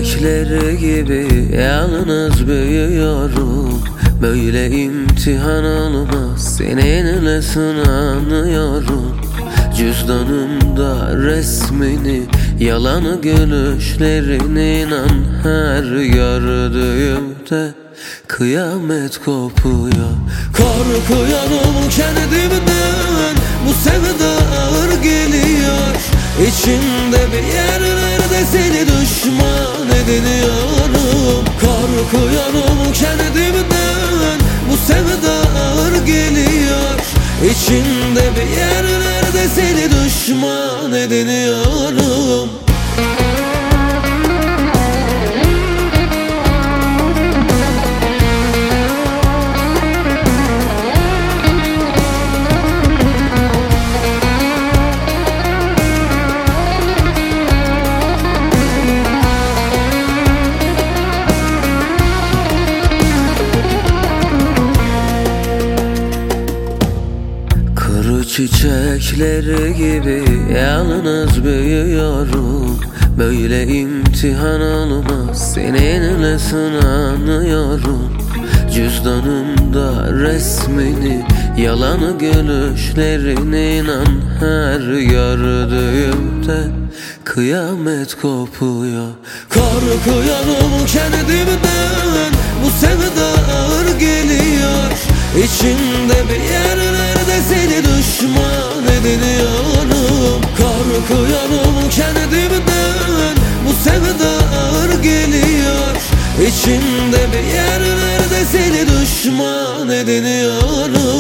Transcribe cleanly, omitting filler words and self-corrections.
çiçekleri gibi yalnız büyüyorum. Böyle imtihan olmaz, seninle sınanıyorum. Cüzdanımda resmini, yalanı gülüşlerini, inan her gördüğümde kıyamet kopuyor. Korkuyorum kendimden, bu sevda ağır geliyor. İçimde bir yerlerde seni düşman ediniyorum. Korkuyorum kendimden, bu sevda ağır geliyor. İçimde bir yerlerde seni düşman ediniyorum. Çiçekleri gibi yalnız büyüyorum. Böyle imtihan olmaz, seninle sınanıyorum. Cüzdanımda resmini, yalanı gülüşlerini, inan her gördüğümde kıyamet kopuyor. Korkuyorum kendimden, bu sevda ağır geliyor. İçimde bir yerlerde seni düşman ediniyorum. Korkuyorum kendimden, bu sevda ağır geliyor. İçimde bir yerlerde seni düşman ediniyorum.